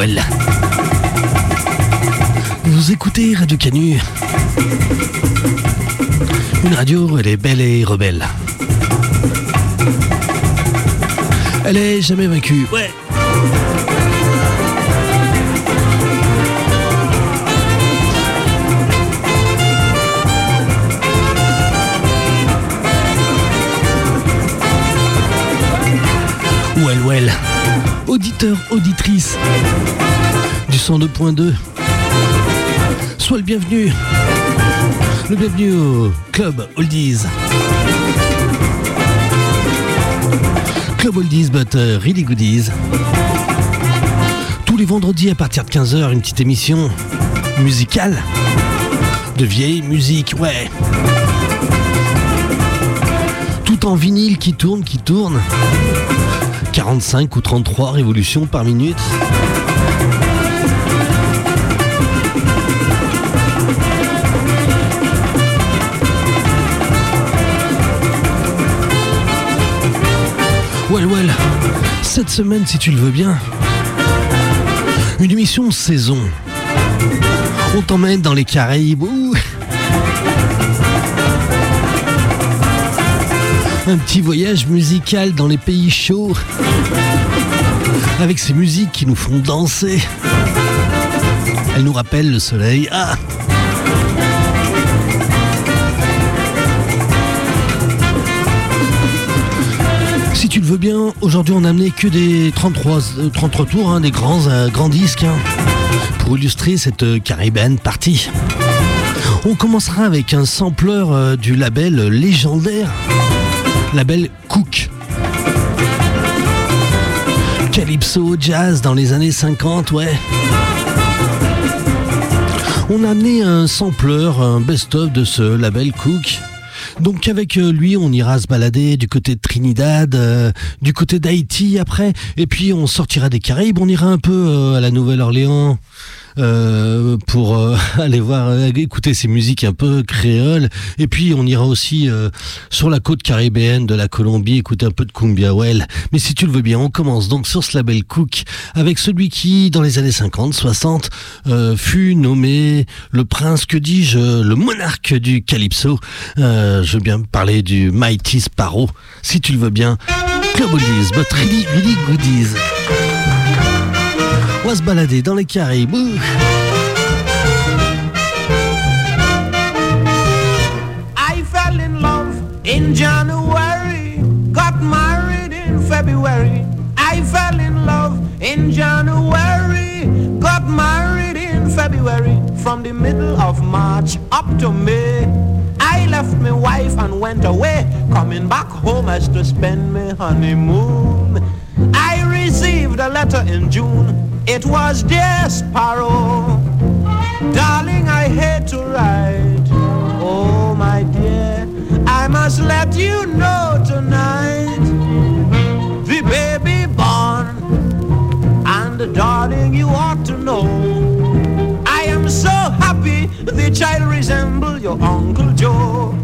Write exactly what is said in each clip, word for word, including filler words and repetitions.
well. Vous écoutez Radio Canu. Une radio, elle est belle et rebelle. Elle est jamais vaincue, ouais. Well, well. Auditeur, auditrice du cent deux point deux. Sois le bienvenu. Le bienvenu au Club Oldies. Club Oldies, but uh, really goodies. Tous les vendredis à partir de quinze heures, une petite émission musicale. De vieille musique, ouais. Tout en vinyle qui tourne, qui tourne. quarante-cinq ou trente-trois révolutions par minute. Well, well, cette semaine, si tu le veux bien, une émission saison. On t'emmène dans les Caraïbes. Ouh. Un petit voyage musical dans les pays chauds, avec ces musiques qui nous font danser. Elles nous rappellent le soleil. Ah! Si tu le veux bien, aujourd'hui on a amené que des trente-trois, trente-trois tours, hein, des grands, euh, grands disques, hein, pour illustrer cette euh, Caribbean party. On commencera avec un sampleur euh, du label légendaire, label Cook. Calypso, jazz dans les années cinquante, ouais. On a amené un sampleur, un best-of de ce label Cook. Donc avec lui, on ira se balader du côté de Trinidad, euh, du côté d'Haïti après, et puis on sortira des Caraïbes, on ira un peu euh, à la Nouvelle-Orléans euh, pour euh, aller voir, euh, écouter ces musiques un peu créoles, et puis on ira aussi euh, sur la côte caribéenne de la Colombie, écouter un peu de Cumbia Well. Mais si tu le veux bien, on commence donc sur ce label Cook avec celui qui, dans les années cinquante, soixante, euh, fut nommé le prince, que dis-je, le monarque du Calypso. Euh, je veux bien parler du Mighty Sparrow, si tu le veux bien. Club Oldies, but really, really goodies. On va se balader dans les Caraïbes. I fell in love in January, got married in February. I fell in love in January, got married in February. From the middle of March up to May, I left my wife and went away, coming back home as to spend my honeymoon. I received a letter in June, it was Dear Sparrow. Darling, I hate to write, oh my dear, I must let you know tonight. The baby born, and darling, you ought to know, I am so happy the child resembles your Uncle Joe.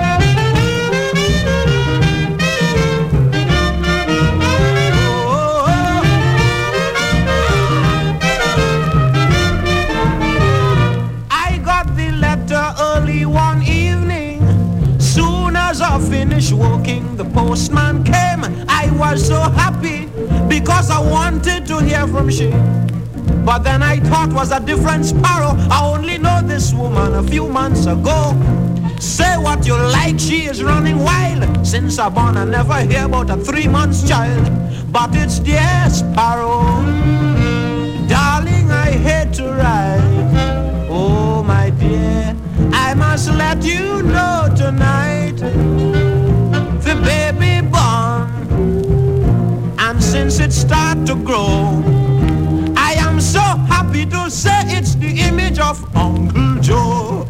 One evening, soon as I finished working, the postman came. I was so happy because I wanted to hear from she. But then I thought was a different Sparrow. I only know this woman a few months ago. Say what you like, she is running wild. Since I born I never hear about a three months child. But it's Dear Sparrow. Darling, I hate to write, oh my dear, I must let you know tonight, the baby born, and since it start to grow, I am so happy to say it's the image of Uncle Joe.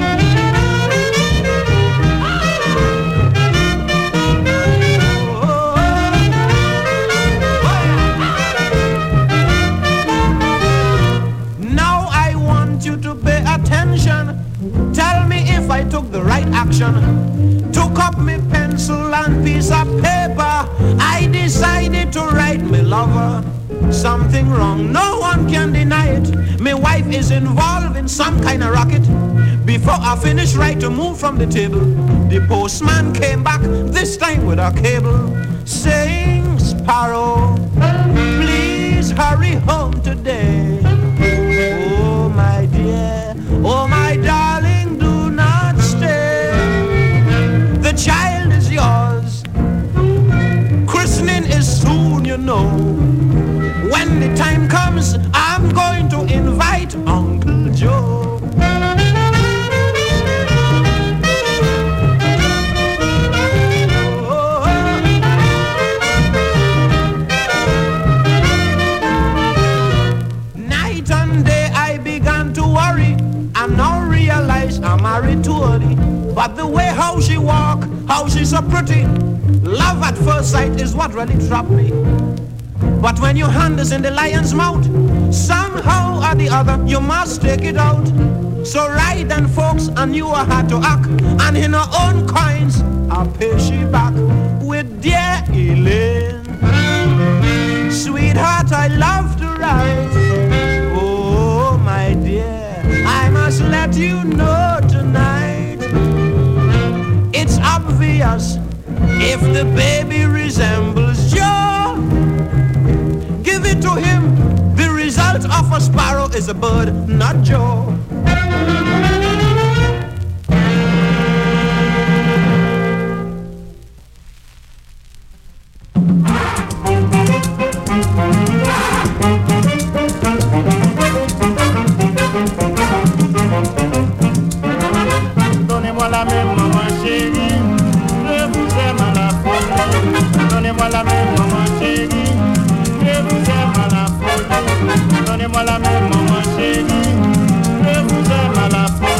Now I want you to pay attention. Tell me if I took the right action. Took up my pencil and piece of paper, I decided to write my lover something wrong. No one can deny it. My wife is involved in some kind of racket. Before I finish right to move from the table, the postman came back, this time with a cable, saying, Sparrow, please hurry home today. Oh my dear, oh my darling, do not stay. The child is yours. Christening is soon, you know. When the time comes, I'm going to invite Uncle Joe. Night and day I began to worry. I now realize I'm married to early. But the way how she walk, how she's so pretty, love at first sight is what really trapped me. But when your hand is in the lion's mouth, somehow or the other you must take it out. So right then folks, I knew I had to act, and in her own coins I pay she back with dear Elaine. Sweetheart, I love to write. Oh my dear, I must let you know tonight. It's obvious if the baby resembles Joe, give it to him. The result of a sparrow is a bird, not Joe. Donnez-moi la main, maman chérie, je vous aime à la folie. Donnez-moi la main, maman chérie, je vous aime à la folie. Donnez-moi la main, maman chérie, je vous aime à la folie.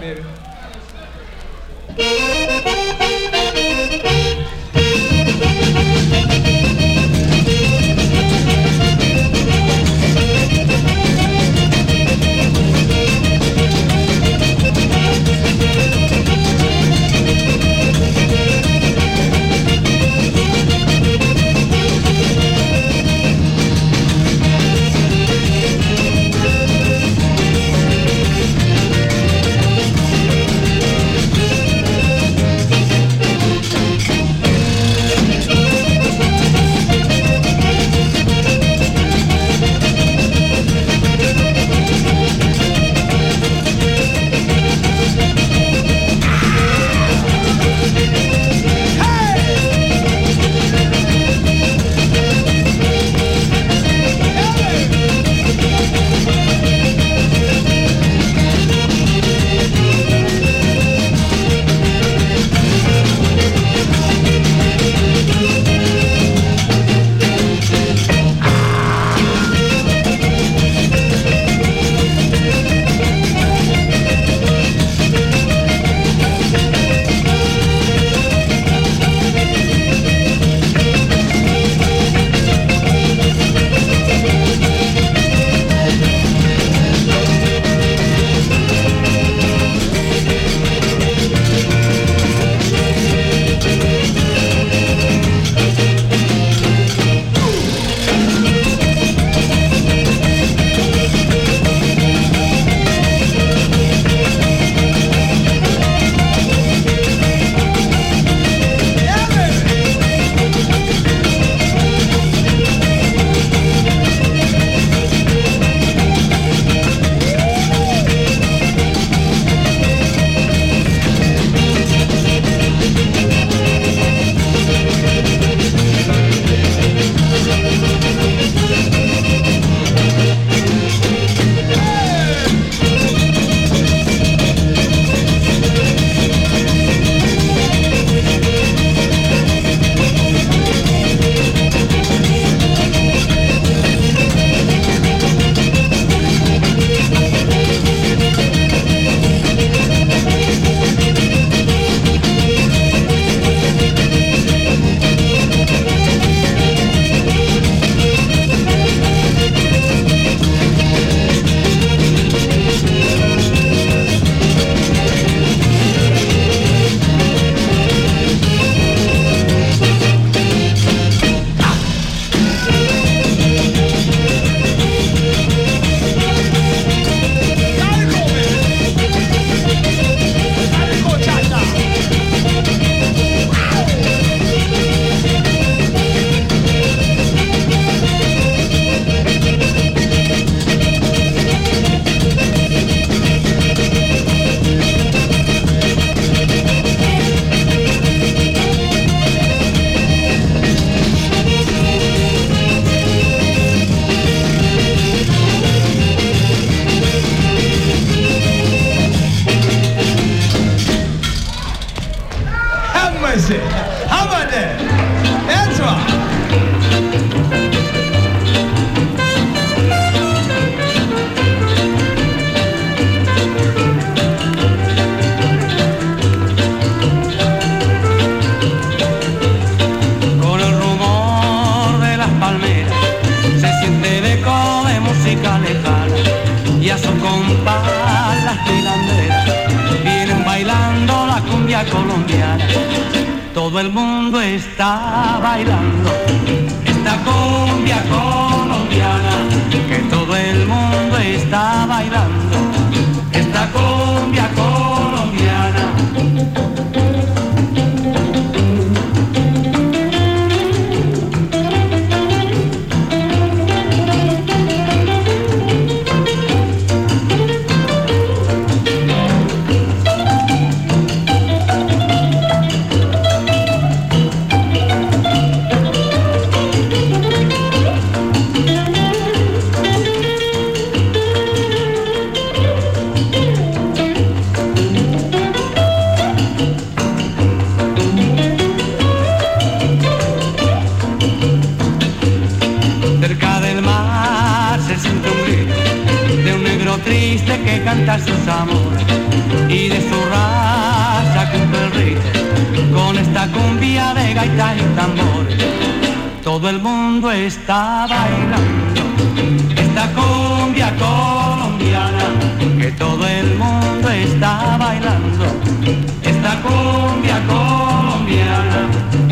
baby. mercy. How about that? That's right. Con el rumor de las palmeras se siente el eco de música lejana y a su compás las hilanderas vienen bailando la cumbia colombiana. Todo el mundo está bailando esta cumbia colombiana, que todo el mundo está bailando esta cumbia colombiana. trompetas y tambores, todo el mundo está bailando esta cumbia colombiana, que todo el mundo está bailando esta cumbia colombiana.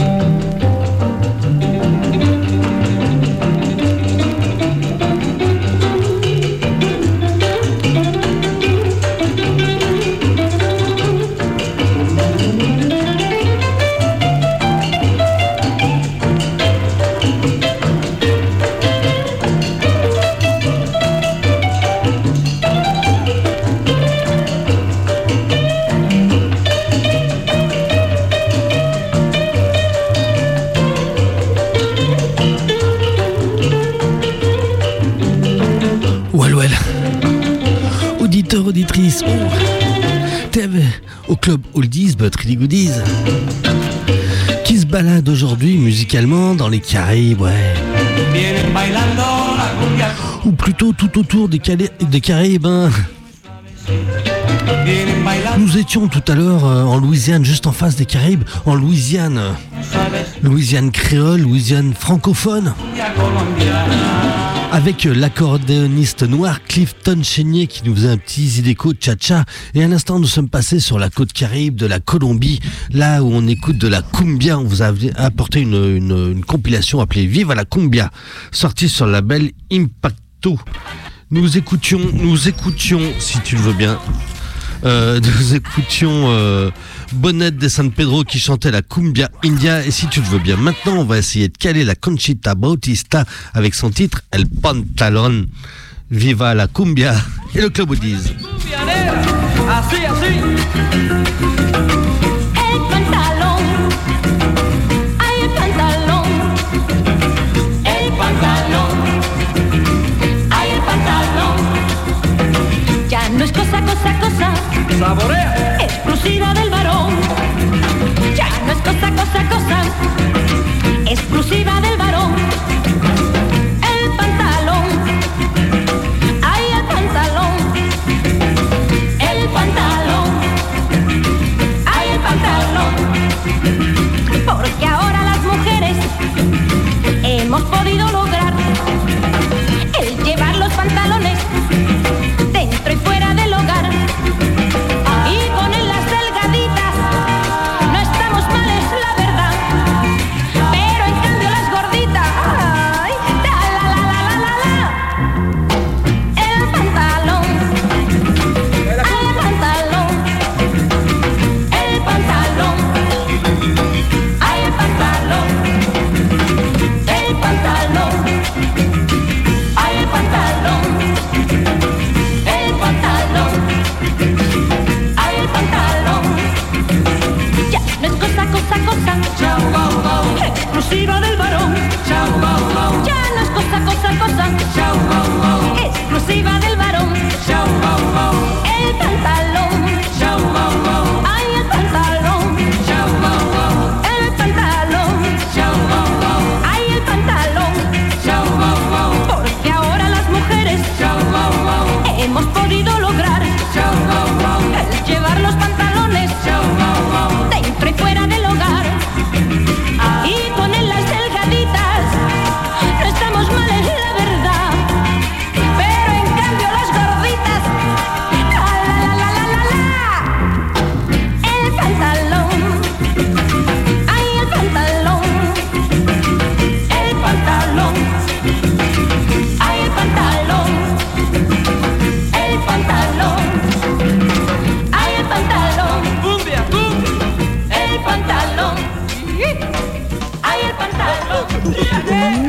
Auditrice, oh, t'es au club Oldies but Really Goodies qui se balade aujourd'hui musicalement dans les Caraïbes, ouais. Ou plutôt tout autour des, Cali- des Caraïbes, hein. Nous étions tout à l'heure euh, en Louisiane, juste en face des Caraïbes, en Louisiane. Louisiane créole, Louisiane francophone. Avec l'accordéoniste noir Clifton Chenier qui nous faisait un petit zydeco cha-cha. Et à l'instant, nous sommes passés sur la côte caraïbe de la Colombie, là où on écoute de la cumbia. On vous a apporté une, une, une compilation appelée Viva la Cumbia, sortie sur le label Impacto. Nous écoutions, nous écoutions, si tu le veux bien, euh, nous écoutions euh, Bonnet de San Pedro qui chantait la cumbia india. Et si tu le veux bien, maintenant on va essayer de caler la Conchita Bautista avec son titre El Pantalón. Viva la cumbia et le Club Oldies. Así, así. El pantalón, ay el pantalón, el pantalón, ay el pantalón. Ya no es cosa, cosa, cosa. Saborea. Exclusiva del varón. Ya no es cosa, cosa, cosa. Exclusiva del varón. El pantalón. Ay, el pantalón. El pantalón. Ay, el pantalón. Porque ahora las mujeres hemos podido lograr el llevar los pantalones dentro y fuera del hogar. Y poner las delgaditas, no estamos mal, es la verdad. Pero en cambio las gorditas, ay, la la la la la la la. El pantalón, ay, el pantalón, el pantalón, ay, el pantalón, el pantalón, ay, el pantalón, el pantalón. Ay, el pantalón. Ya no es cosa, cosa, cosa. Chau, wow, wow. Exclusiva del varón. Chau, wow, wow. Ya no es cosa, cosa, cosa. Chau, wow, wow. Exclusiva del varón. Chau, wow, wow. El pantalón. Chau, wow, wow. Ay, el pantalón. Chau, wow, wow. El pantalón. Chau, wow, wow. Ay, el pantalón. Chau, wow, wow. Porque ahora las mujeres. Chau, wow, wow. Hemos podido lograr. Chau, wow, wow. El llevar los pantalones. Chau, wow, wow. Dentro y fuera del hogar. Y poner las delgaditas. No estamos mal, es la verdad. Pero en cambio las gorditas. La la la la la la. El pantalón. Ay, el pantalón. El pantalón. Ay, el pantalón. El pantalón. Ay, el pantalón. Cumbia, cumbia. El pantalón. Ay, el pantalón.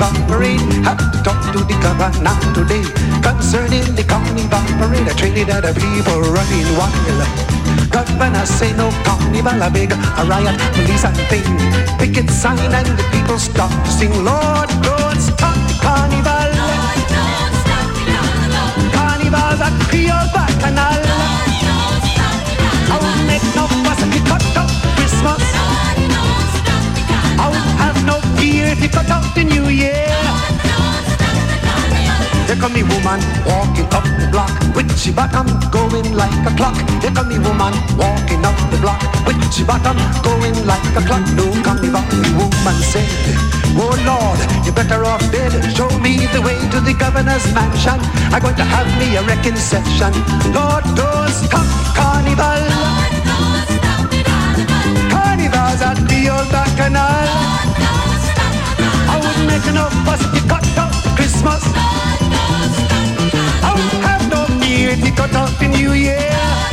carnival parade. Have to talk to the governor today concerning the carnival parade. Trinidad people running wild. Governor say no carnival, a big a riot, police and thing. Picket sign and the people start to sing. Lord, don't stop the carnival. Lord, don't stop the carnival. Carnival's a Creole bacchanal. Lord, don't stop the carnival. I won't make no fuss if you cut out Christmas. Lord, don't stop the carnival. I won't have no fear if you cut out the New Year. Lord, don't stop the carnival. Here come the woman walking up the block with she bottom going like a clock. Here come the woman walking up the block with she bottom going like a clock. No carnival, the woman said, oh Lord, you better off dead. Show me the way to the governor's mansion. I'm going to have me a wrecking session. Lord, don't stop carnival. Lord, don't stop the carnival. Carnival's at the old bacchanal. Lord, don't stop the carnival. I wouldn't make enough fuss if you cut out Christmas. Lord, don't stop the carnival. I wouldn't have no fear if you cut out the New Year.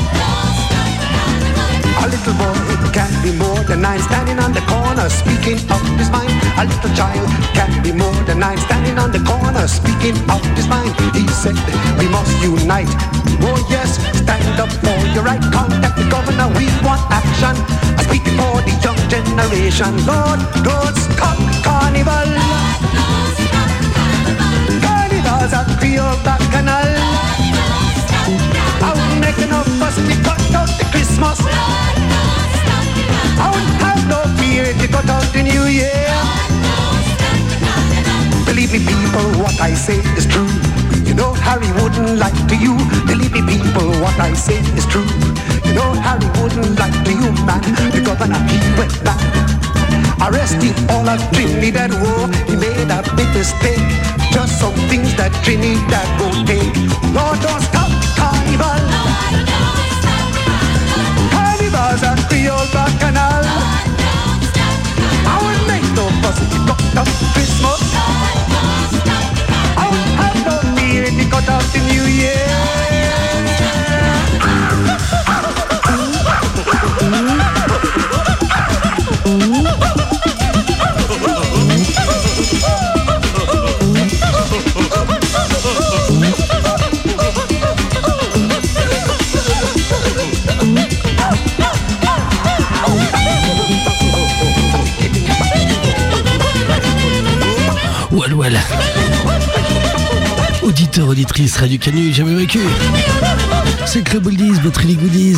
A little boy can't be more than nine, standing on the corner speaking of his mind. A little child can't be more than nine, standing on the corner speaking of his mind. He said we must unite. Oh yes, stand up for your right. Contact the governor, we want action. I speak for the young generation. Lord, don't stop carnival. Lord, don't stop the carnival. Carnival's a Creole bacchanal. Lord, don't stop the carnival. I wouldn't make enough fuss if you cut out the Christmas. Lord, don't stop the carnival. I wouldn't have no fear if you cut out the New Year. Lord, don't stop the carnival. Believe me people, what I say is true. You know Harry wouldn't lie to you. Believe me people, what I say is true. You know Harry wouldn't lie to you, man. The governor, he went back, arresting all of Trinidad. Whoa, he made a big mistake. Just some things that Trinidad won't take. Lord, don't stop the carnival. Lord, don't stop the carnival. Carnival's a Creole bacchanal. Lord, don't stop the carnival. I wouldn't make no fuss if you cut out Christmas. Lord, don't stop the carnival. I wouldn't have no fear if you cut out the New Year. Well, well. Auditeur, auditrice, Radio Canu, jamais vaincu. C'est Club Oldies, votre Ellie Goodies.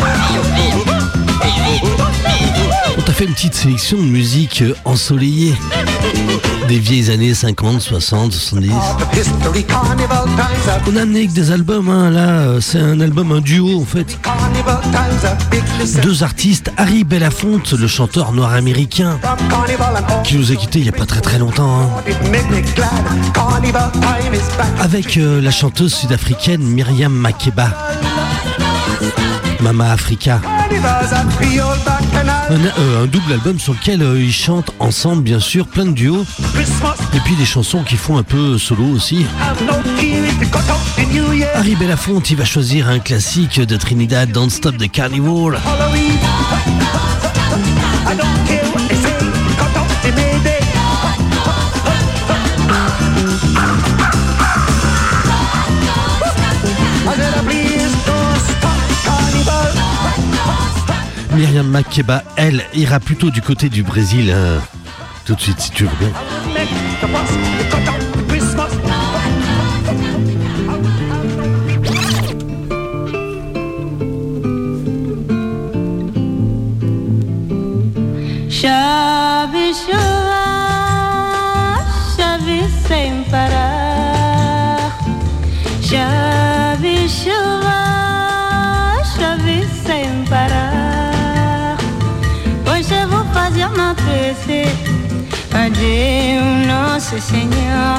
On t'a fait une petite sélection de musique ensoleillée. Des vieilles années cinquante, soixante, soixante-dix. History, carnival times are On a amené que des albums, hein. Là, c'est un album, un duo en fait. carnival times are big to Deux artistes, Harry Belafonte, le chanteur noir américain, from carnival and all qui nous a quittés il n'y a pas très très longtemps, hein. it made me glad. Carnival time is back. Avec euh, la chanteuse sud-africaine Myriam Makeba, Mama Africa. Carnival's a Creole bacchanal. Un, euh, un double album sur lequel euh, ils chantent ensemble, bien sûr, plein de duos, Christmas, et puis des chansons qui font un peu solo aussi. have no fear if you cut out the New Year. Harry Belafonte, il va choisir un classique de Trinidad, Don't Stop the Carnival. Halloween. I don't care what they say. Cut out the Mayday. I said, please don't stop carnival. Myriam Makeba, elle, ira plutôt du côté du Brésil, hein. Tout de suite, si tu veux bien. Make the fuss. You cut out the Christmas. Chove chuva, chove sem parar. Chove chuva, chove sem parar. Hoje eu vou fazer uma prece a Deus Nosso Senhor,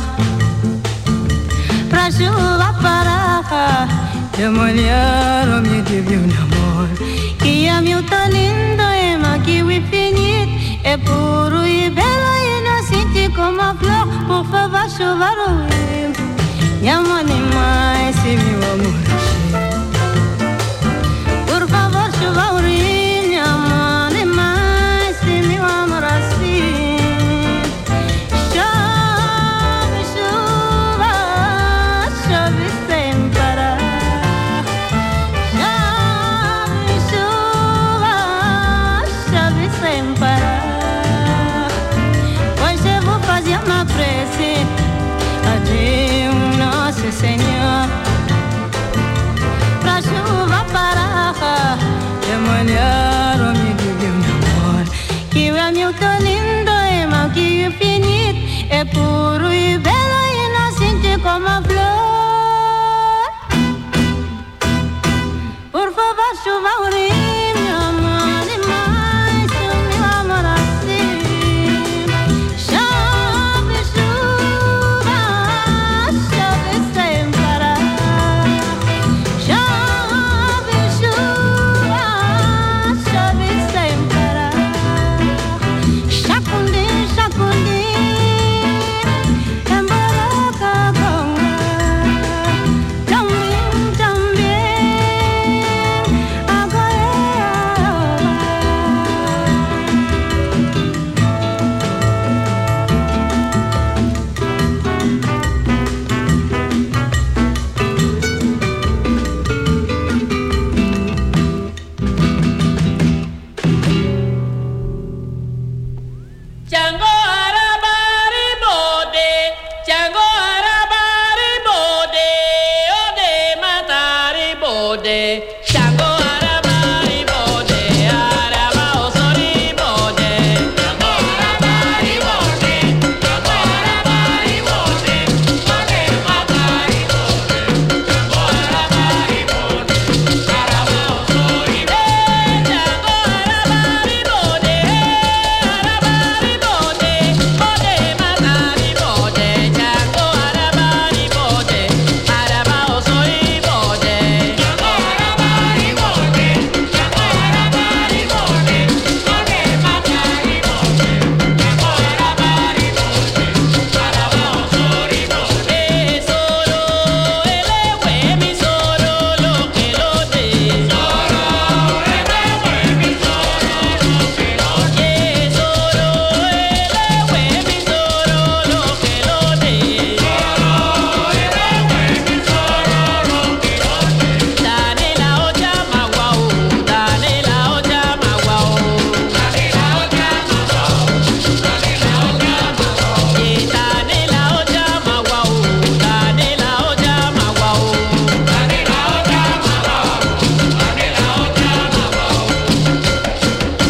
pra chuva parar, de molhar o meu divino amor. Que a meu tá lindo e que o infinito é puro e belo e inocente como a flor. Por favor, chuva o vento, me amo demais, se meu amor é. Por favor, chuva o rio, me amo demais, se meu amor assim. Chove é puro e belo e inocente como a flor. Por favor, chuva o rio, me ama demais, meu amor assim. Chove chuva, chove sem parar. Chove chuva, chove sem parar. Chacundi, chacundi, embaraca conga. Também, também, agora é a hora. Django arabari bode, Django arabari bode, ode matari bode. Django arabari bode, araba osori bode. Django arabari bode, Django arabari bode, ode matari bode. Django arabari bode, araba osori bode. Django arabari bode, arabari bode, ode matari bode. Django arabari bode, araba osori bode. Django arabari bode, Django arabari bode, ode matari bode. Django arabari bode, araba osori bode. Solo elewe mi solo lo que lo de. Solo elewe mi solo lo que lo de. Solo elewe mi solo lo que lo de. Solo elewe mi solo lo que lo de. Dale la olla maguao, dale la olla maguao. Dale la olla maguao, dale la olla maguao. Eh, dale la olla maguao, dale la olla maguao. Dale la olla maguao, dale la olla maguao.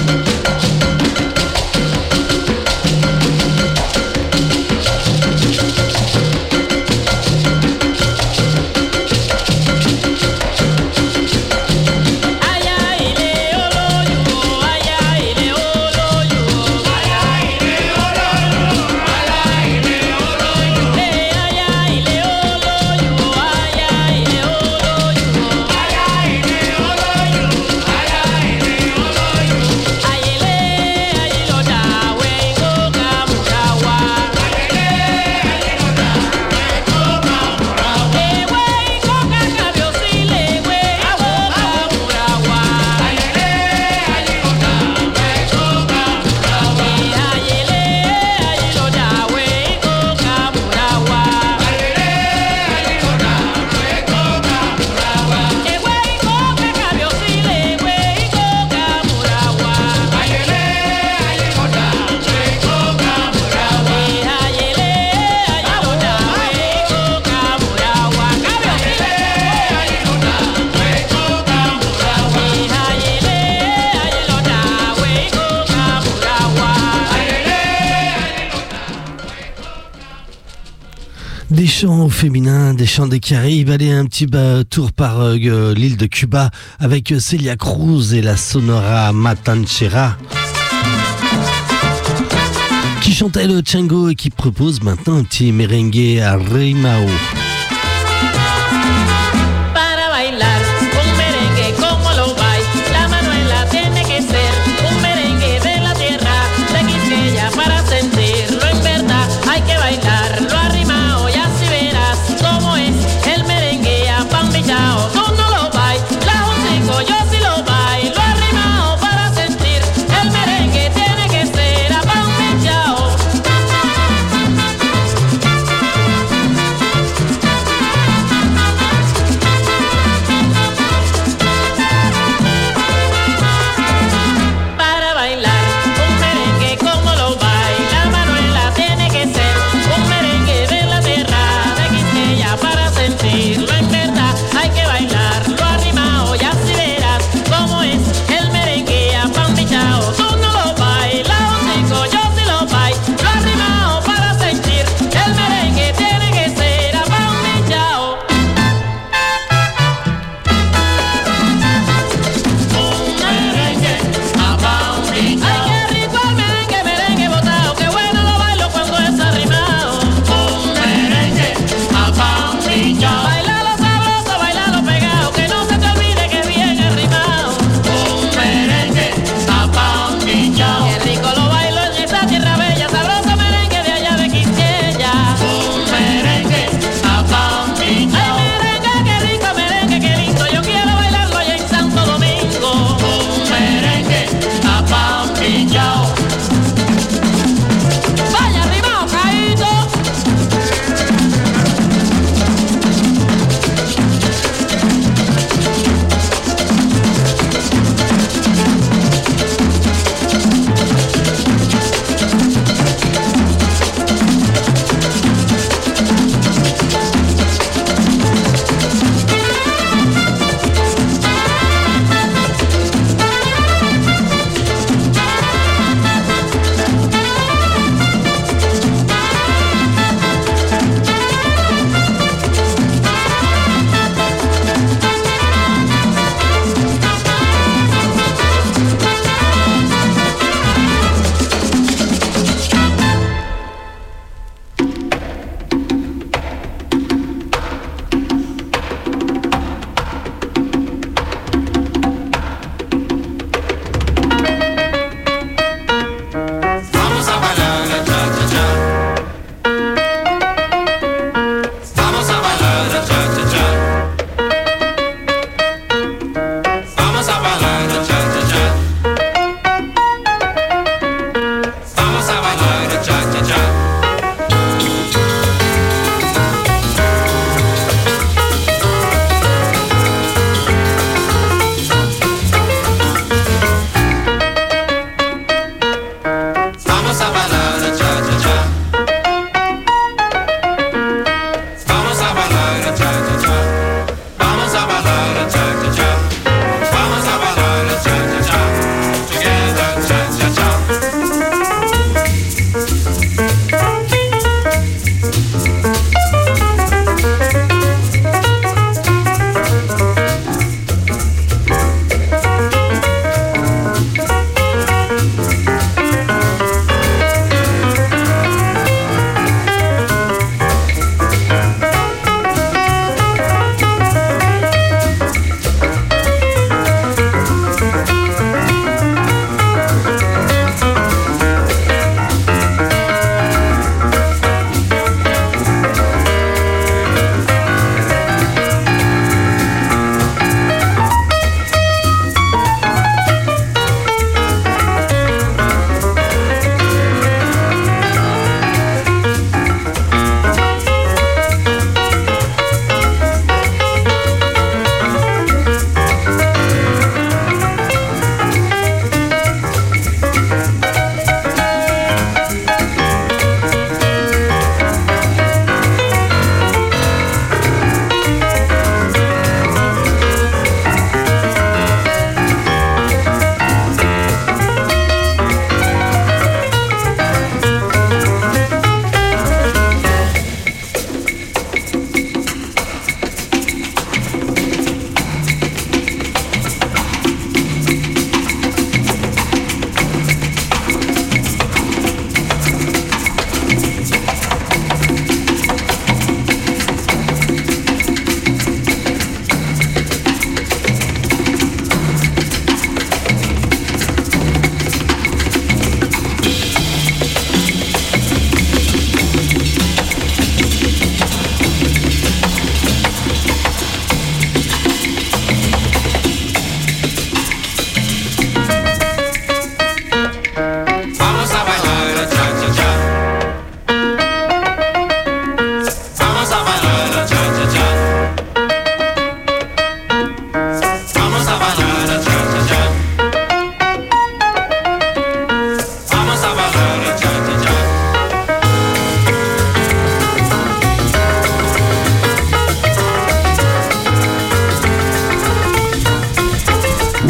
Ay ay le olo yo, ay ay le olo yo, ay ay le olo yo, ay ay le olo yo, eh ay ay le olo yo, ay ay le olo yo, ay ay le olo yo, ay ay le olo yo, ay le ay lo da we go kamurawa, ay le ay lo da we go kamurawa, eh we go kakabio sile we go kamurawa, ay le ay lo da we go kamurawa, eh ay le ay lo da we go kamurawa, ay le ay lo da we go kamurawa, eh we go kakabio sile we go kamurawa, ay le ay lo da we go kamurawa, eh ay le ay lo da we go kamurawa, kabio sile ay lo da we go kamurawa, eh ay le ay lo da we go kamurawa, ay le Des chants féminins, des chants des Caraïbes. Allez, un petit bah, tour par euh, l'île de Cuba avec Celia Cruz et la Sonora Matancera qui chantait le tango et qui propose maintenant un petit merengue à Rimao. Para bailar un merengue como lo baila la Manuela tiene que ser un merengue de la tierra de Quisqueya para sentirlo en verdad hay que bailarlo arrimao y así verás cómo es el merengue apambillao. Tú no lo bailas hocico, yo sí lo bailo arrimao para sentir el merengue tiene que ser apambillao.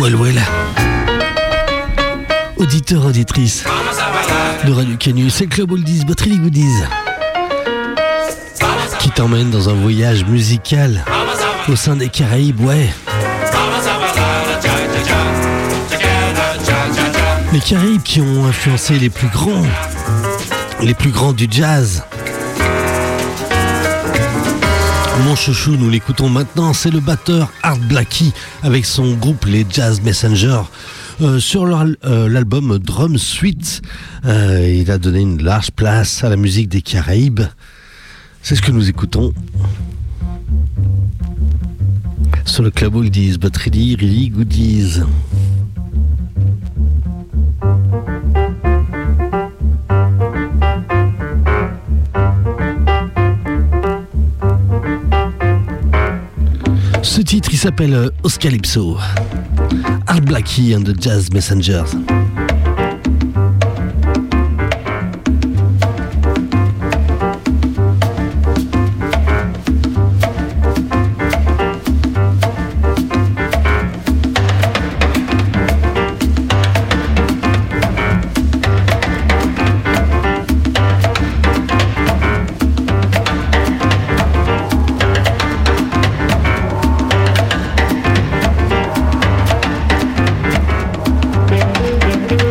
Well, well. Auditeur, auditrice de Radio Canu, c'est le Club Oldies, Battery Goodies, qui t'emmène dans un voyage musical au sein des Caraïbes, ouais. Les Caraïbes qui ont influencé les plus grands, les plus grands du jazz. Mon chouchou, nous l'écoutons maintenant, c'est le batteur Art Blakey avec son groupe les Jazz Messengers. Euh, sur leur, euh, l'album Drum Suite, euh, il a donné une large place à la musique des Caraïbes. C'est ce que nous écoutons sur le Club Oldies, but really, really goodies. Ce titre, il s'appelle Oscalypso. Art Blakey and the Jazz Messengers. Thank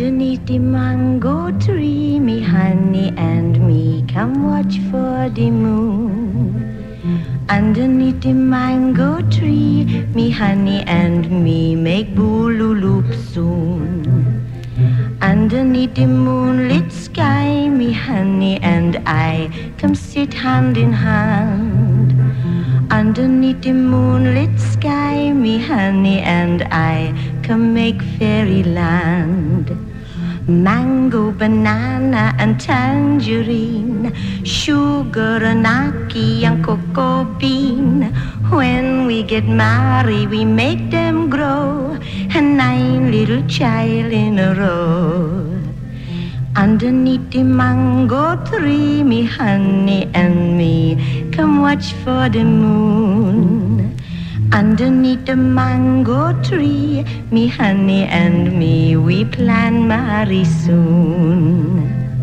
Underneath the mango tree, me honey and me come watch for the moon. Underneath the mango tree, me honey and me make boolooloop soon. Underneath the moonlit sky, me honey and I come sit hand in hand. Underneath the moonlit sky, me honey and I come make fairyland. Mango, banana and tangerine, sugar and ackee and cocoa bean. When we get married, we make them grow, and nine little child in a row. Underneath the mango tree, me honey and me come watch for the moon. Underneath the mango tree, me honey and me, we plan marry soon.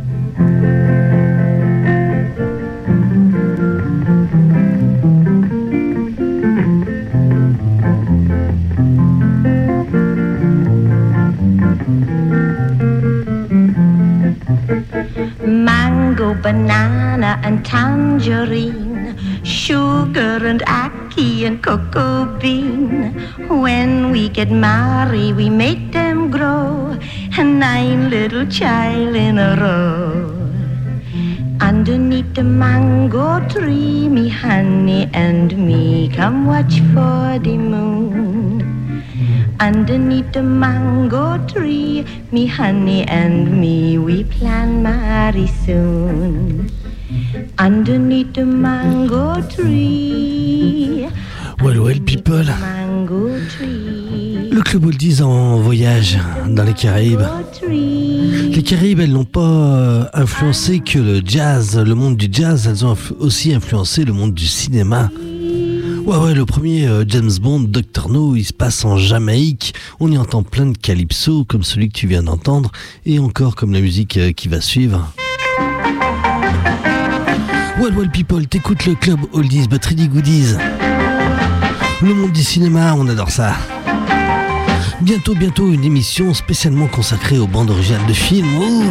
Mango, banana and tangerine, sugar and ackee and cocoa bean. When we get married, we make them grow, and nine little child in a row. Underneath the mango tree, me honey and me come watch for the moon. Underneath the mango tree, me honey and me, we plan marry soon. Underneath the mango tree. Well, well, people. Mango tree. Le Club Oldies en voyage dans les Caraïbes. Les Caraïbes, elles n'ont pas euh, influencé que le jazz, le monde du jazz, elles ont influ- aussi influencé le monde du cinéma. Ouais, ouais, le premier euh, James Bond, docteur No, il se passe en Jamaïque. On y entend plein de calypso, comme celui que tu viens d'entendre, et encore comme la musique euh, qui va suivre. Well, well, people, t'écoutes le Club Oldies, but Ready Goodies. Le monde du cinéma, on adore ça. Bientôt, bientôt, une émission spécialement consacrée aux bandes originales de films. Ouh.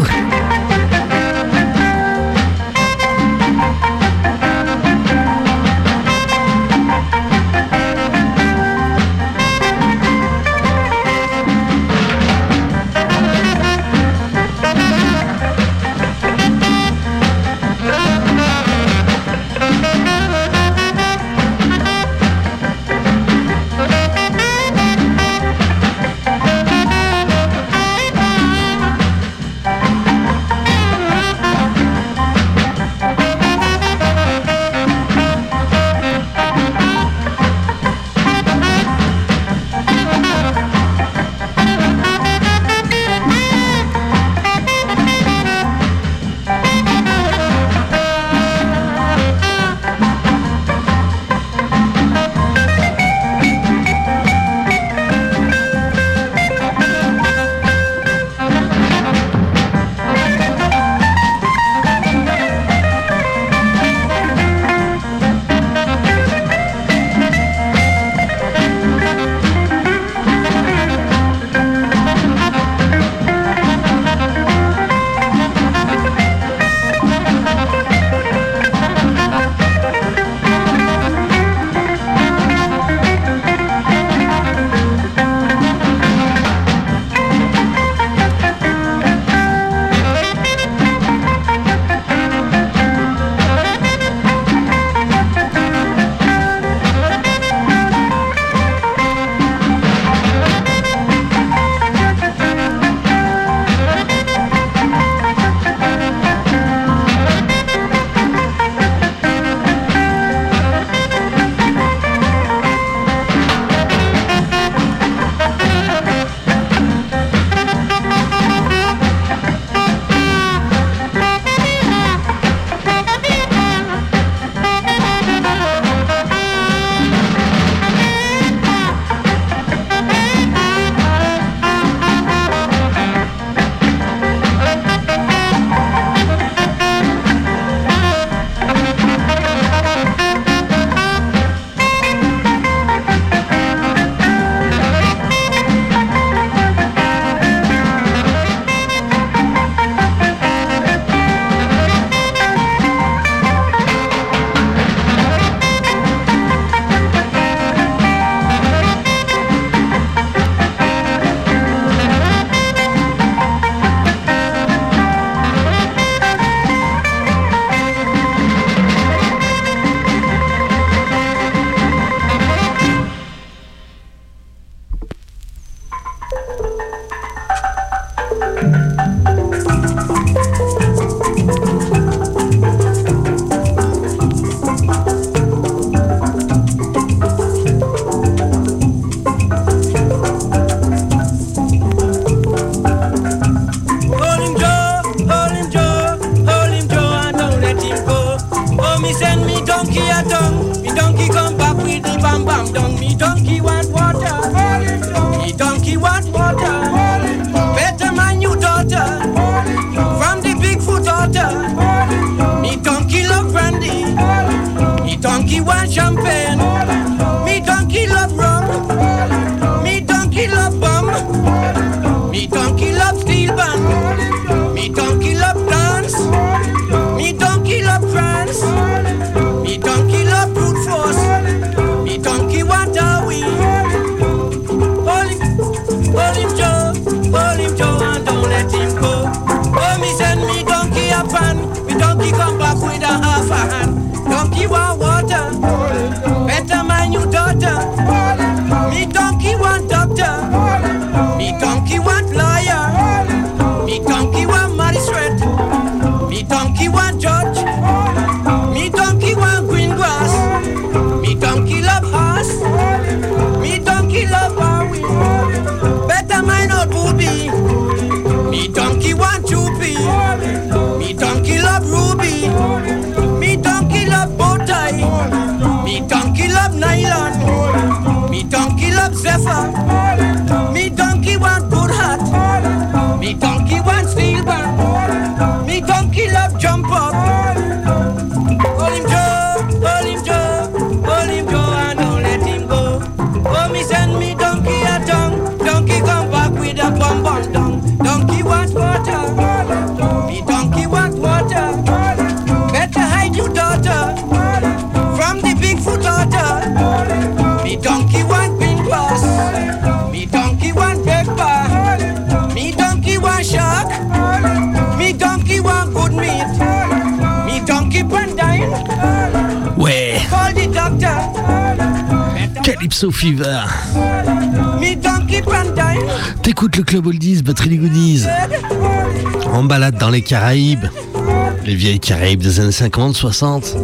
love zephyr. Me donkey want good hat. Me donkey want steel band. Me donkey love jump up. Hold him Joe, hold him Joe, hold him Joe and don't let him go. Oh, me send me donkey a tongue. Donkey come back with a bum bum down. Donkey want water. Me donkey want water. Better hide your daughter from the Bigfoot otter. Me donkey want pink pass. Me donkey want pepper. Me donkey want shark. Me donkey want good meat. Me donkey pandine. Ouais. Call the doctor. Calypso Fever. Me donkey pandine. T'écoutes le Club Oldies, Batterie Goodies. En balade dans les Caraïbes. Les vieilles Caraïbes des années cinquante, soixante.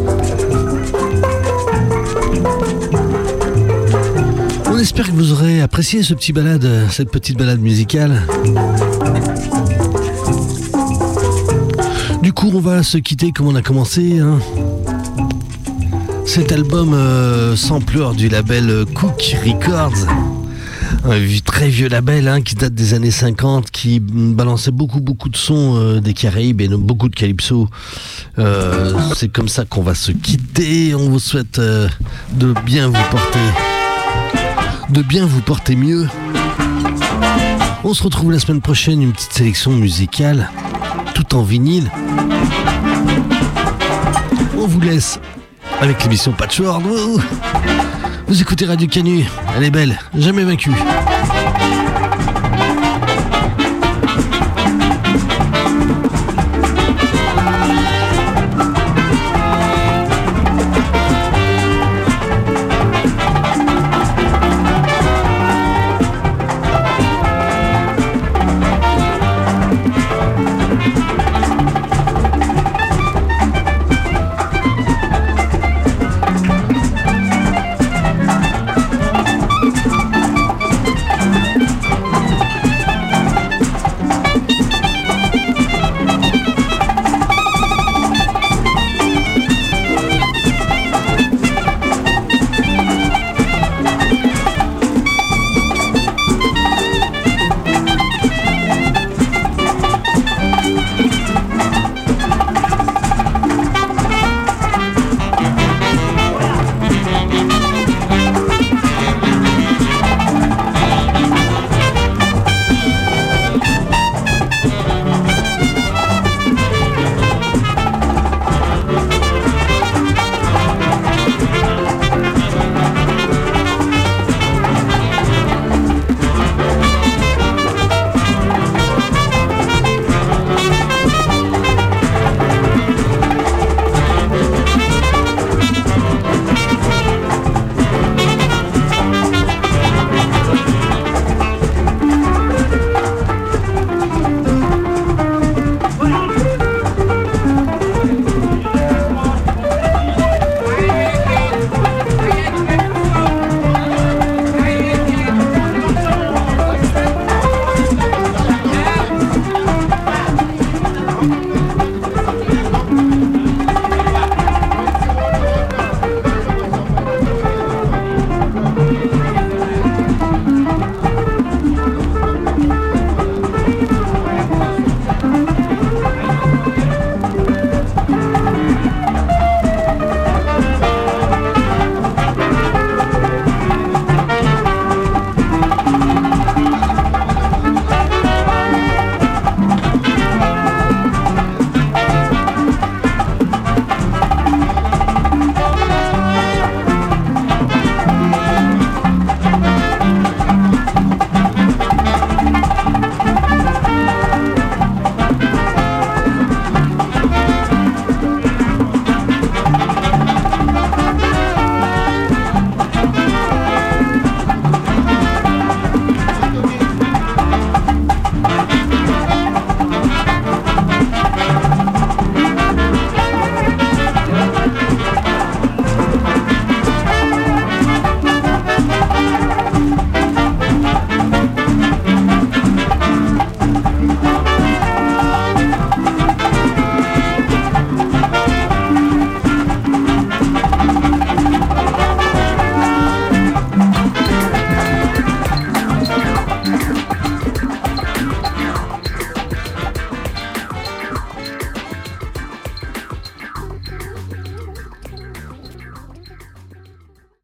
On espère que vous aurez apprécié ce petit balade, cette petite balade musicale. Du coup, on va se quitter comme on a commencé. Hein. Cet album euh, sampleur du label Cook Records. Un très vieux label hein, qui date des années cinquante, qui balançait beaucoup beaucoup de sons euh, des Caraïbes et beaucoup de calypso. Euh, c'est comme ça qu'on va se quitter. On vous souhaite euh, de bien vous porter, de bien vous porter mieux. On se retrouve la semaine prochaine, une petite sélection musicale, tout en vinyle. On vous laisse avec l'émission Patchwork. Vous écoutez Radio Canu, elle est belle, jamais vaincue.